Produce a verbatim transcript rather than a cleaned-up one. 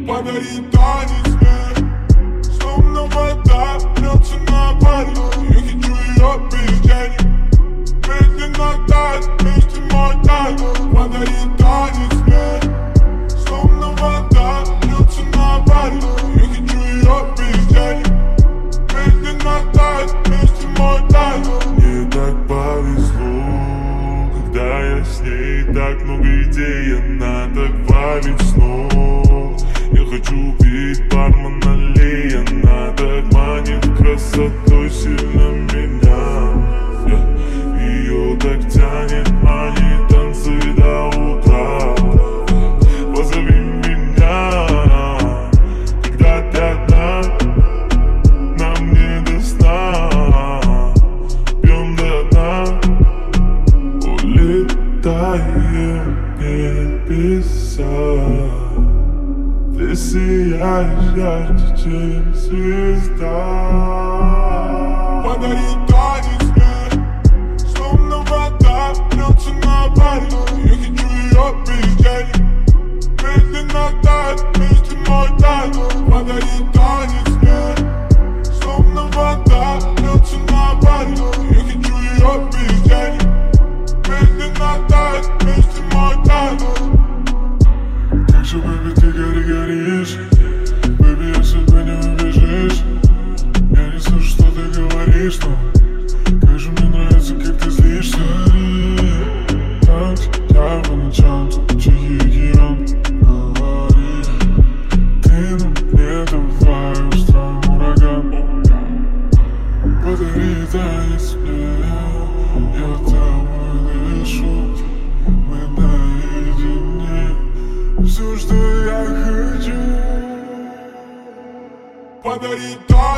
Подари танец мне, словно вода льется на баре. Я хочу ее без денег, медленно тает, вместе мотать. Подари танец мне, словно вода льется на баре. Я хочу ее без денег, медленно тает, вместе мотать. Мне так повезло, когда я с ней, так много идей, она так валит снова. Я хочу пить парма, налей, она так манит красотой сильно меня. yeah. Ее так тянет, манит танцы до утра. Позови меня, когда ты одна, нам не до сна. Пьем до дна, улетаем небеса. Ты сияешь ярче, чем звезда. Подари танец мне, словно вода льется на баре. Я хочу ее без денег, медленно тает, вместе мотать. Подари танец мне, словно вода льется на баре. Я хочу ее без денег, медленно тает, вместе мотать. Как же, бэби, ты гори, горишь? Бэби, если ты не убежишь, я не слышу, что ты говоришь, но как же мне нравится, как ты злишься. Так я по ночам тучи океан говори. Ты на мне давай устроим ураган. Подари танец мне, я тобой дышу. Мы наедине, все, что я хочу. Подари танец.